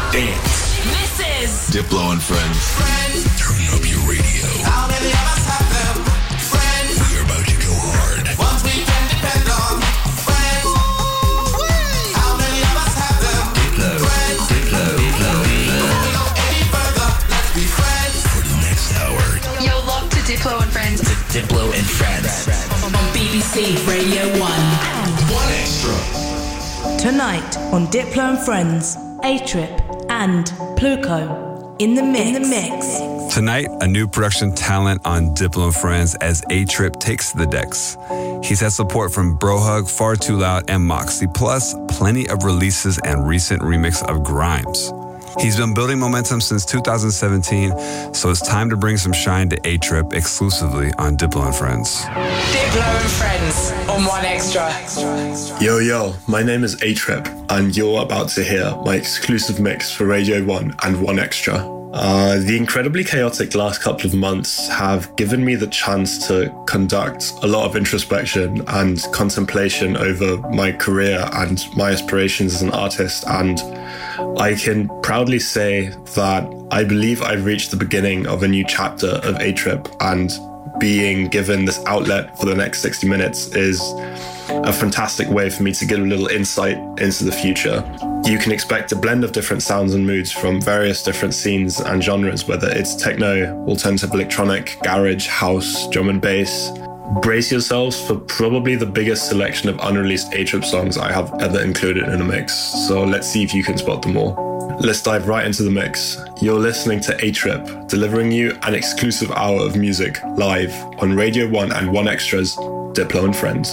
Dance. This is Diplo and Friends. Turn up your radio. How many of us have them? Friends. We're about to go hard. Ones we can depend on. Friends. How many of us have them? Diplo. Friends. Diplo. Before we go any further, let's be friends. For the next hour. You're locked to Diplo and Friends. Diplo and Friends. On BBC Radio 1. One extra. Tonight on Diplo and Friends, A-Trip and Pluko in the mix. Tonight, a new production talent on Diplo and Friends as A-Trip takes the decks. He's had support from Brohug, Far Too Loud, and Moxie, plus plenty of releases and recent remix of Grimes. He's been building momentum since 2017, so it's time to bring some shine to A-Trip exclusively on Diplo and Friends. Diplo and Friends on 1 Extra. Yo, my name is A-Trip, and you're about to hear my exclusive mix for Radio 1 and 1 Extra. The incredibly chaotic last couple of months have given me the chance to conduct a lot of introspection and contemplation over my career and my aspirations as an artist, and I can proudly say that I believe I've reached the beginning of a new chapter of A-Trip, and being given this outlet for the next 60 minutes is a fantastic way for me to get a little insight into the future. You can expect a blend of different sounds and moods from various different scenes and genres, whether it's techno, alternative electronic, garage, house, drum and bass. Brace yourselves for probably the biggest selection of unreleased A-Trip songs I have ever included in a mix, so let's see if you can spot them all. Let's dive right into the mix. You're listening to A-Trip, delivering you an exclusive hour of music live on Radio 1 and 1 Extra's Diplo and Friends.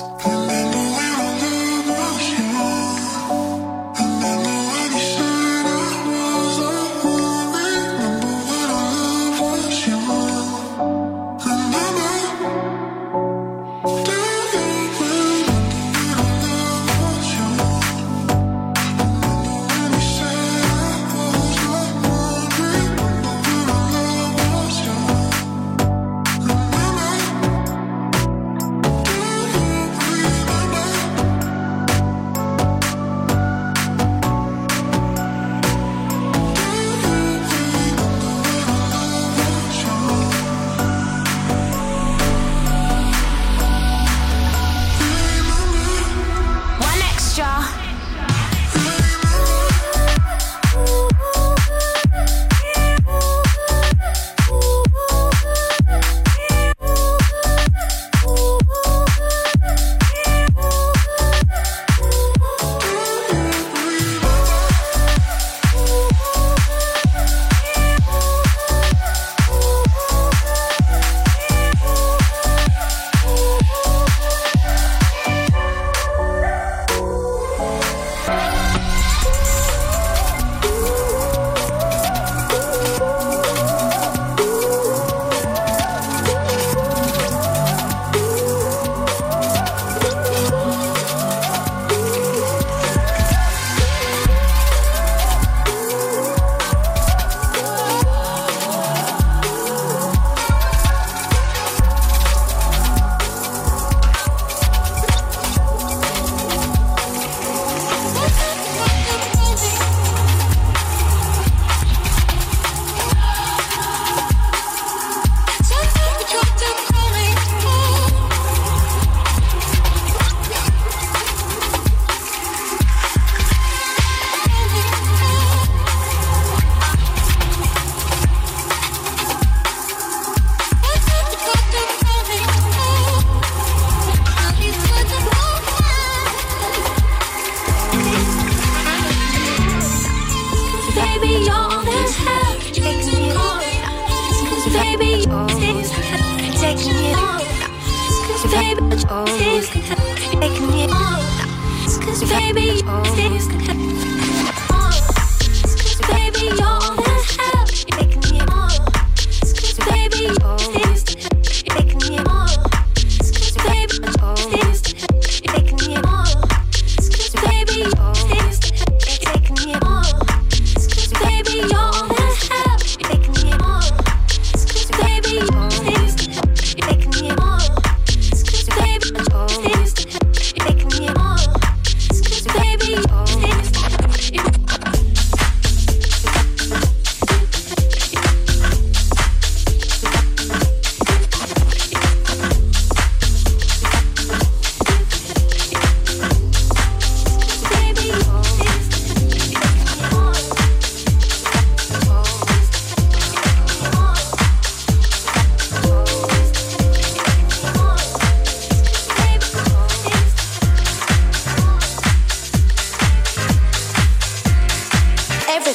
Baby,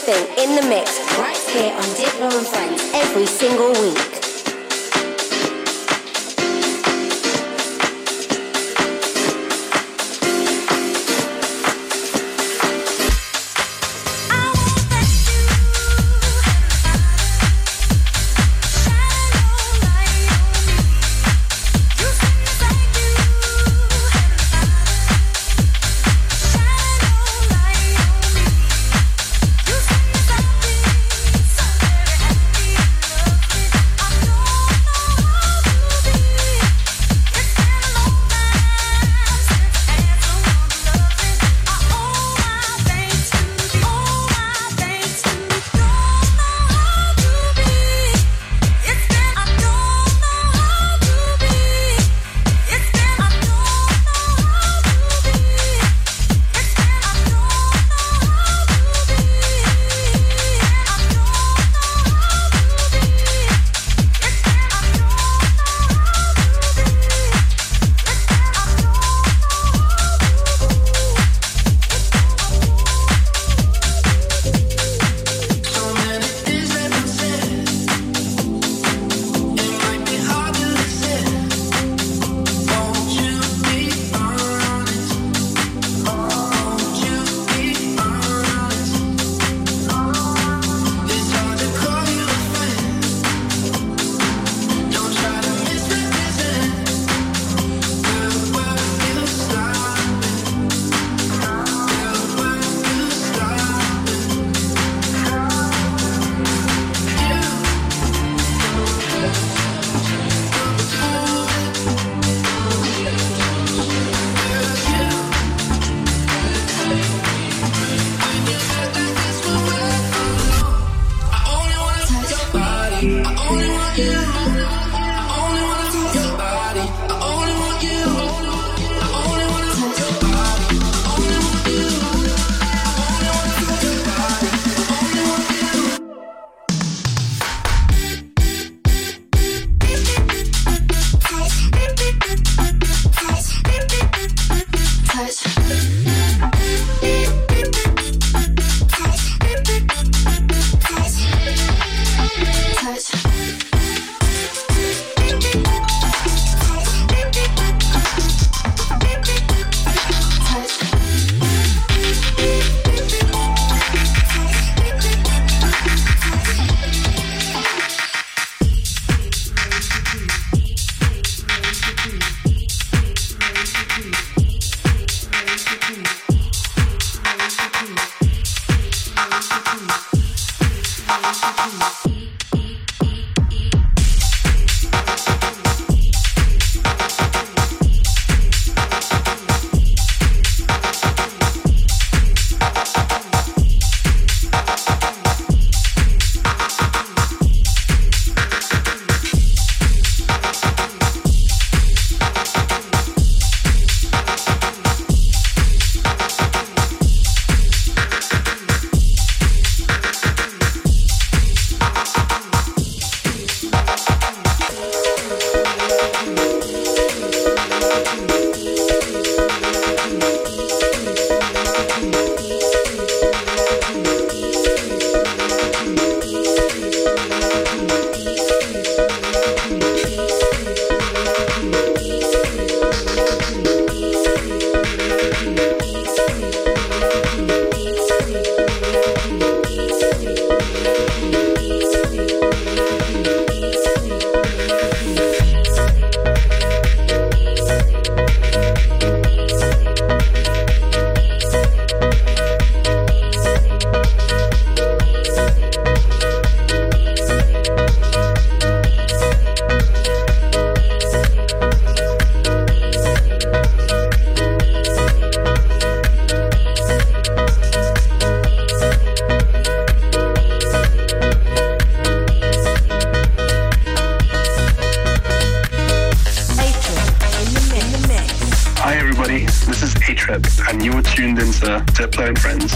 thing in the mix right here on Diplo and Friends every single week. and you were tuned into Diplo and Friends.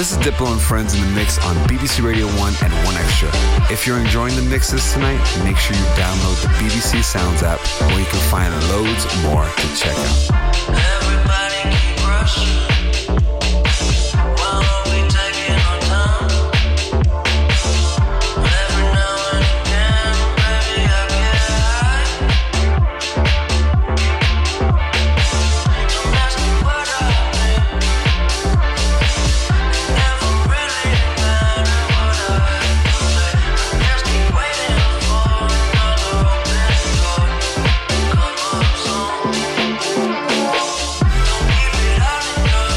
This is Diplo and Friends in the mix on BBC Radio 1 and 1Extra. If you're enjoying the mixes tonight, make sure you download the BBC Sounds app where you can find loads more to check out. Everybody keep rushing. Why are we taking our time? Every now and again, baby, I get high. Don't ask me what I think. It never really matter what I say. I just keep waiting for another open door. Come up soon. Don't keep it out in your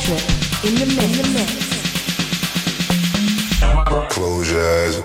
A-Trip in the mix. Close your eyes.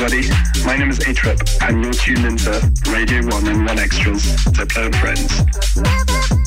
everybody. My name is A-Trip, and you're tuned into Radio 1 and 1 Extras, Diplo and Friends.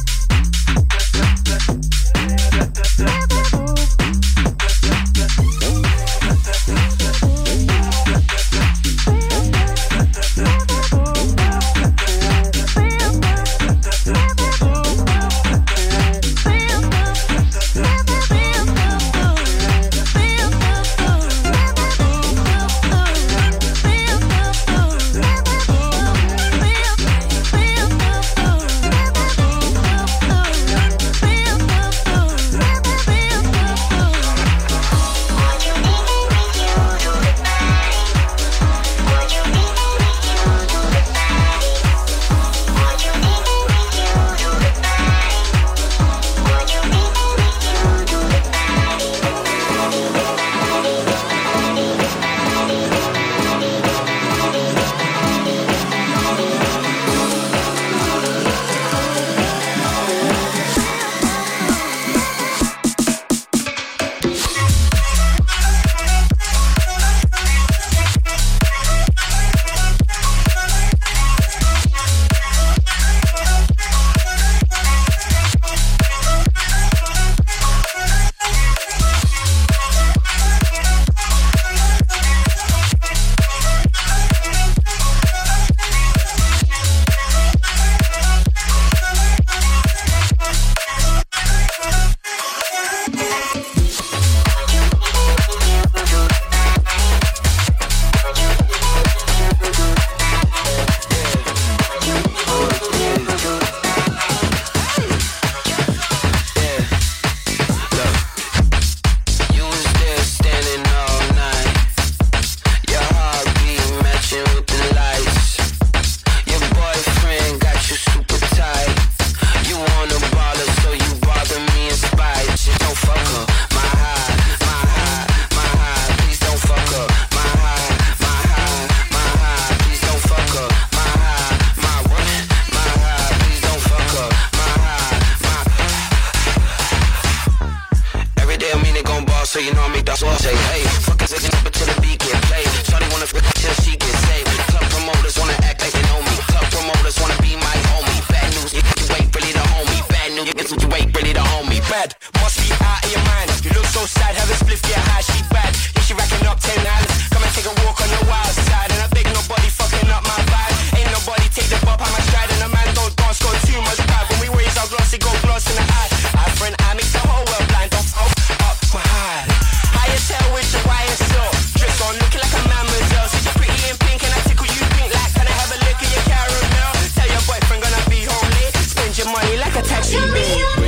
so you know I make that song say, hey, fuck is it until the beat get played. Shawty wanna flip till she get saved. Club promoters wanna act like they know me. Club promoters wanna be my homie. Bad news, you ain't really the homie. Bad news, you ain't really the homie. Bad, must be out of your mind. You look so sad, have a spliff, get high, she bad. Yeah, she racking up 10 islands. Come and take a walk on the wild side. And I beg nobody fucking up my vibe. Ain't nobody take the bop on my stride. And a man don't dance, got too much pride. When we raise our glass, it go gloss in the eye. Eye for an eye, makes the whole world blind. Don't fuck up my high. Higher tail with the wire silk. Dress on, looking like a mademoiselle. See you pretty in pink and I tickle you pink. Like, can I have a lick of your caramel? Tell your boyfriend gonna be home late. Spend your money like a taxi bill.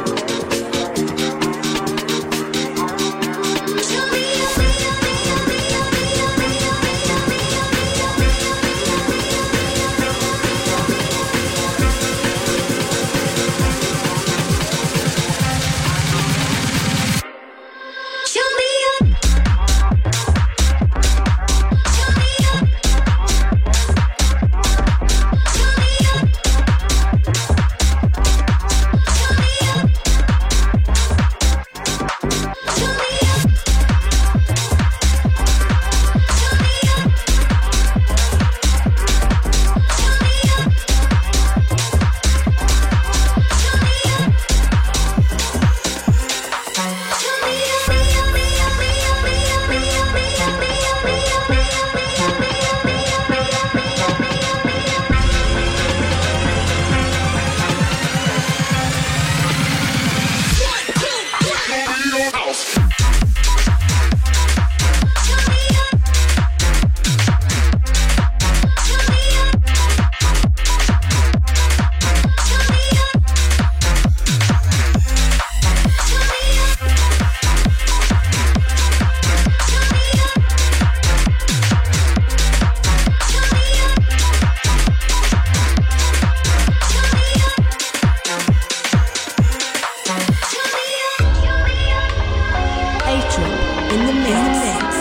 Show me In the mix.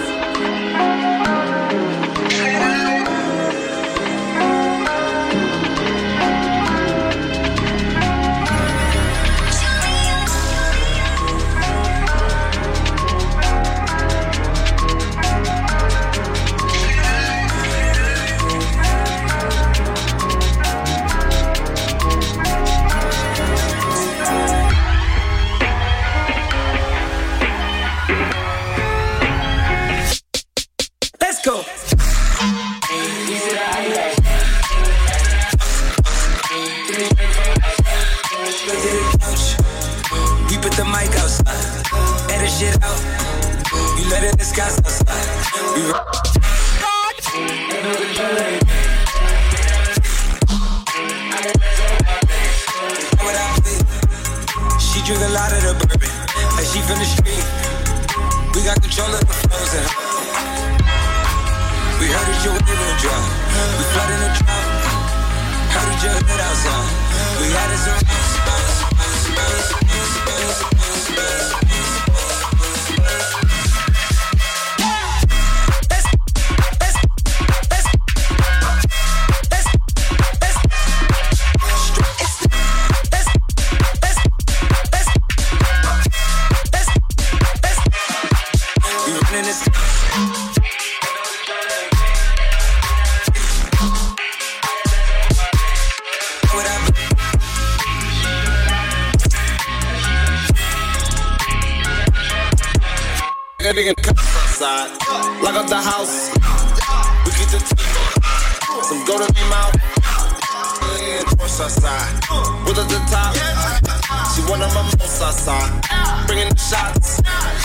Lock up the house. We keep the some go to me mouth. Push outside. With at the top. She one of my most outside. Bringing the shots.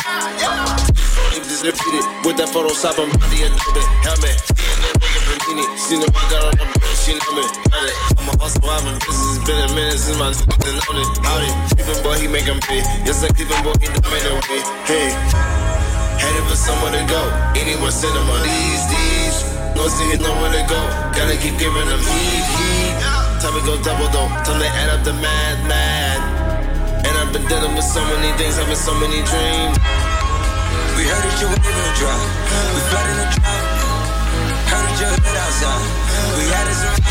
Just repeat it with that Photoshop. I'm body a little bit. Helmet. She know I got on the bed. She know me. I'm a hustle. This has been a minute since my been on it. Howdy. Cleveland boy, he make him pay. Yes, I Cleveland boy, he don't make no way. Hey. Headed for somewhere to go. Anyone send them on these. No see hit nowhere to go. Gotta keep giving them heat. Time to go double though. Time to add up the mad. And I've been dealing with so many things, having so many dreams. We heard that you were in the drop. We flood in the drop. Heard that you lit outside. We had it some.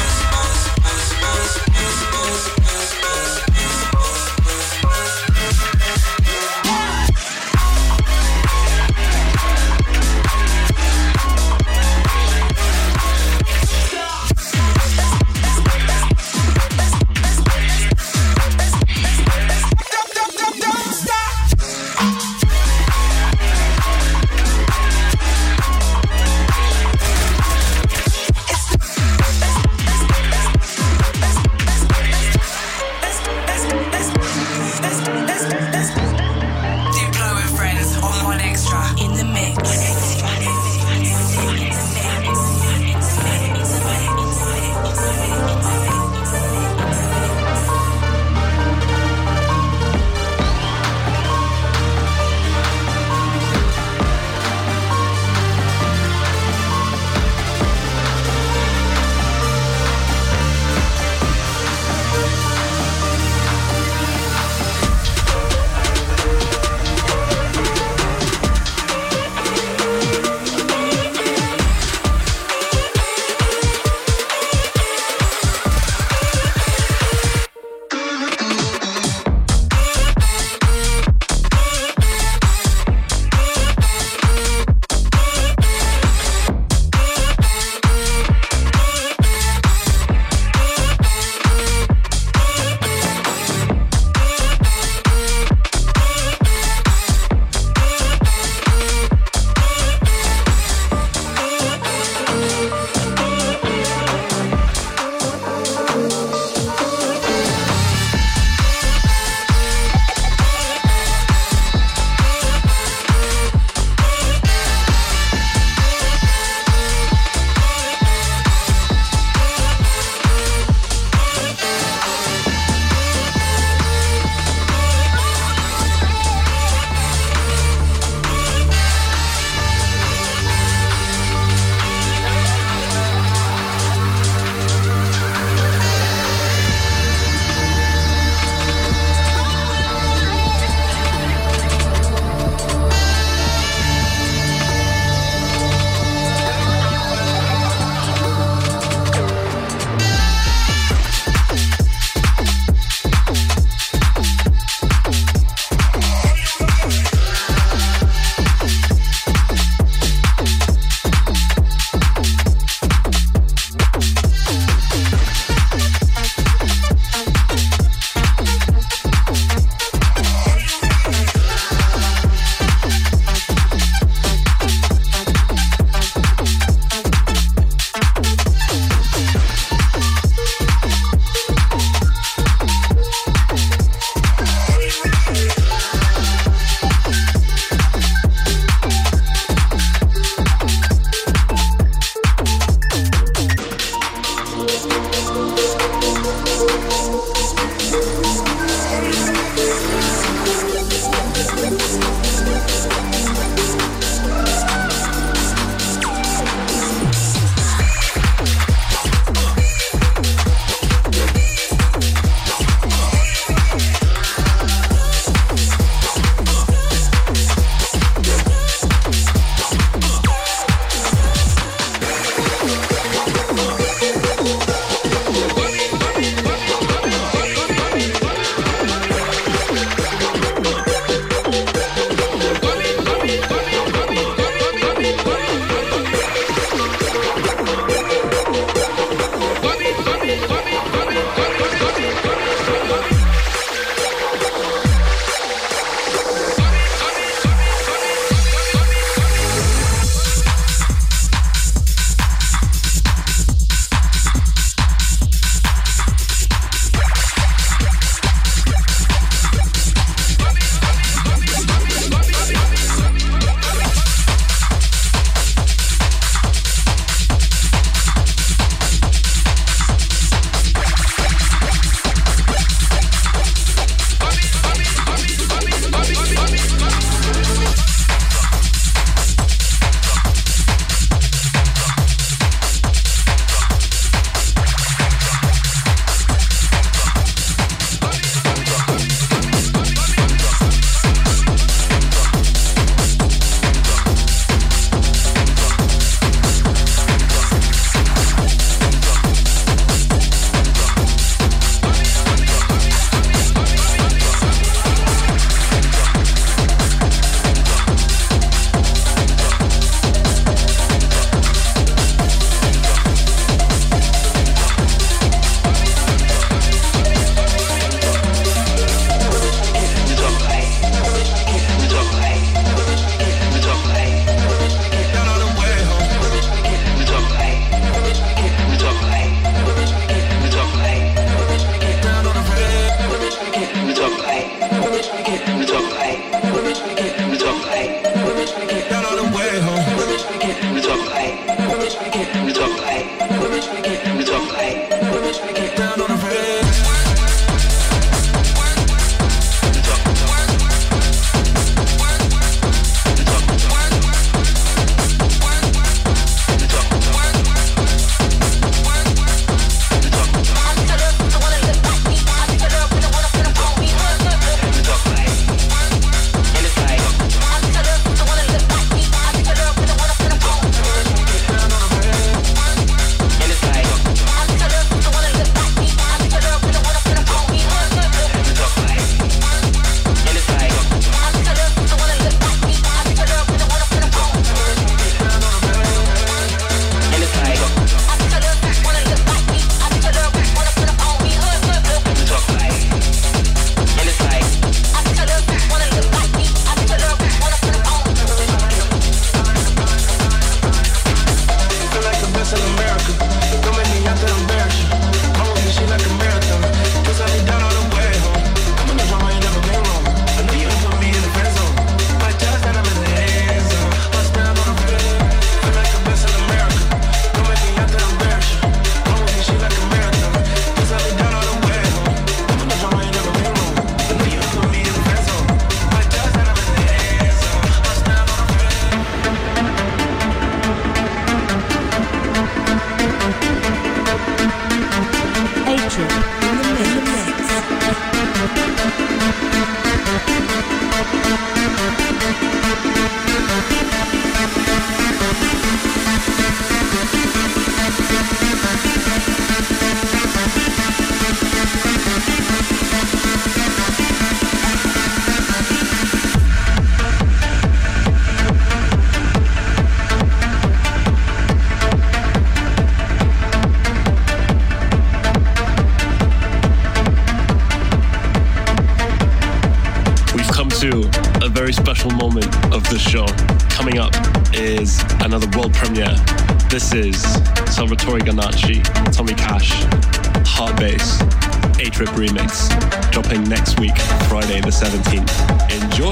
special moment of the show. Coming up is another world premiere. This is Salvatore Ganacci, Tommy Cash, Heart Bass, A-Trip remix, dropping next week, Friday the 17th. Enjoy!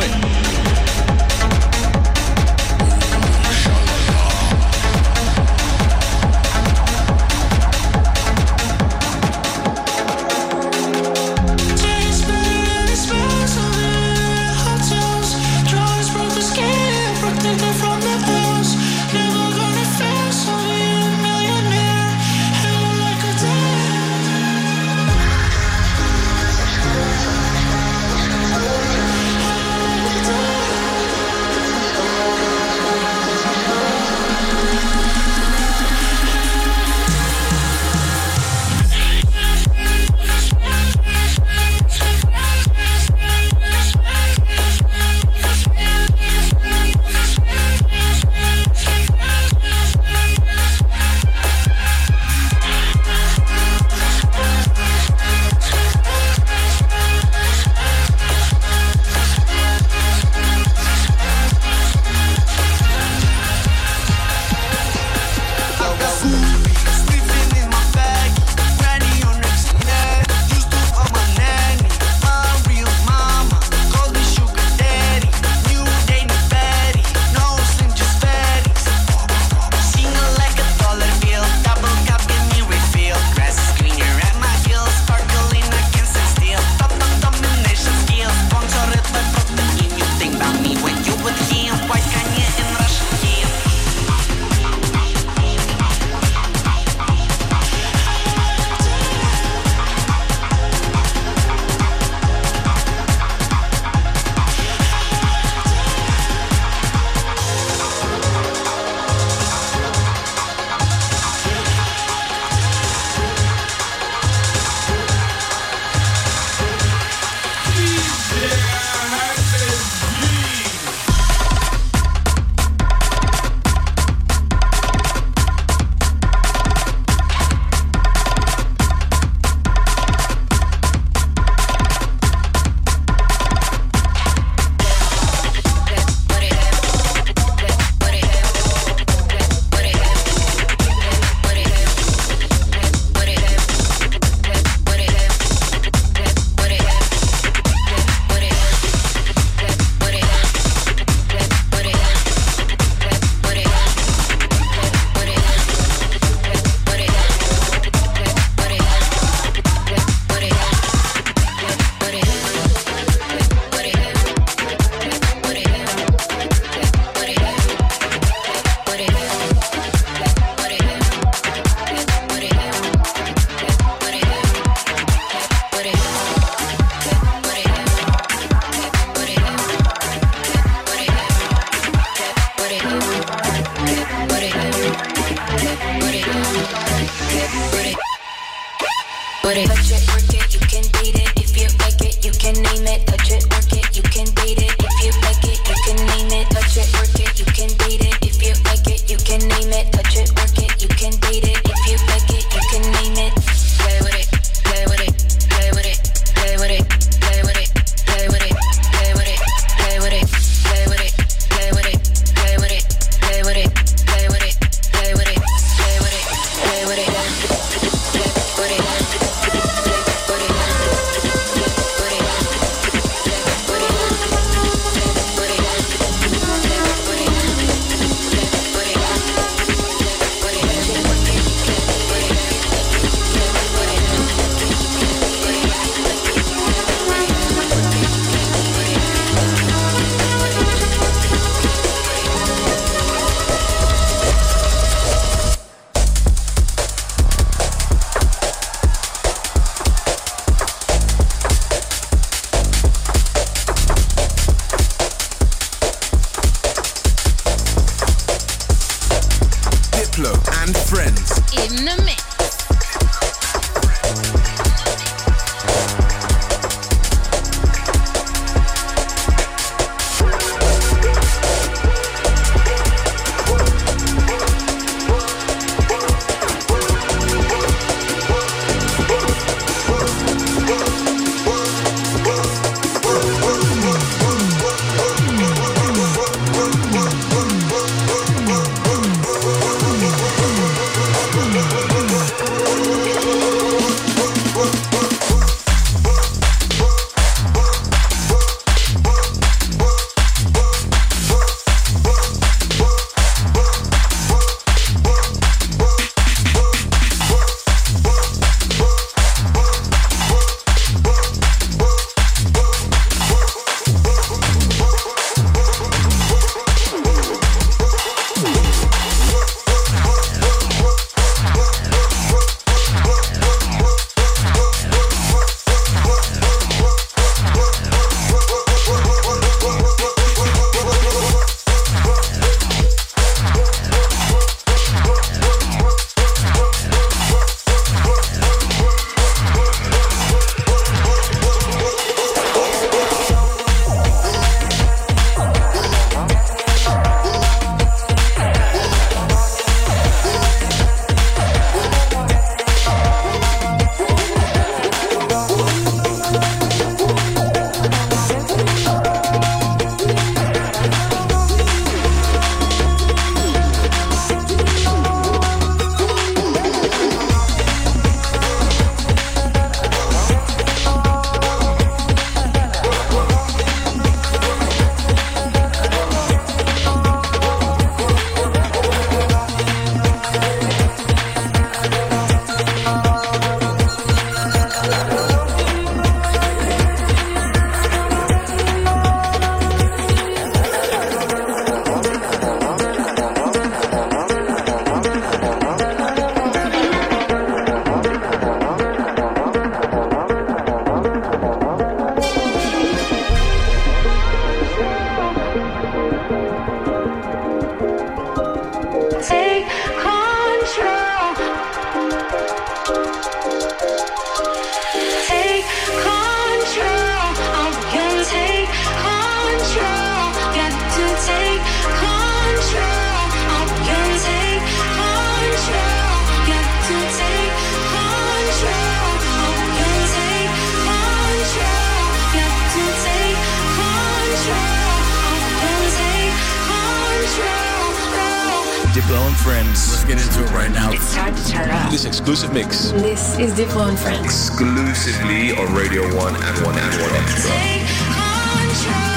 Diplo and Friends. Let's get into it right now. It's time to turn up. This exclusive mix. This is Diplo and Friends. Exclusively on Radio 1 and 1 Extra. Take control.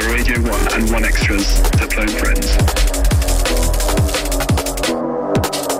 and One Extra's Diplo and Friends.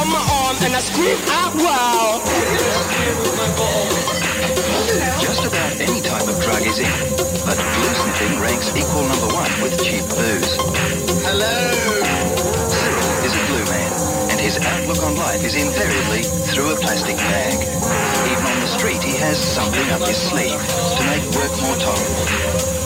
on my arm and I scream out wow. Just about any type of drug is in, but blue sniffing ranks equal number one with cheap booze. Hello. Cyril is a blue man, and his outlook on life is invariably through a plastic bag. Even on the street, he has something up his sleeve to make work more tolerable.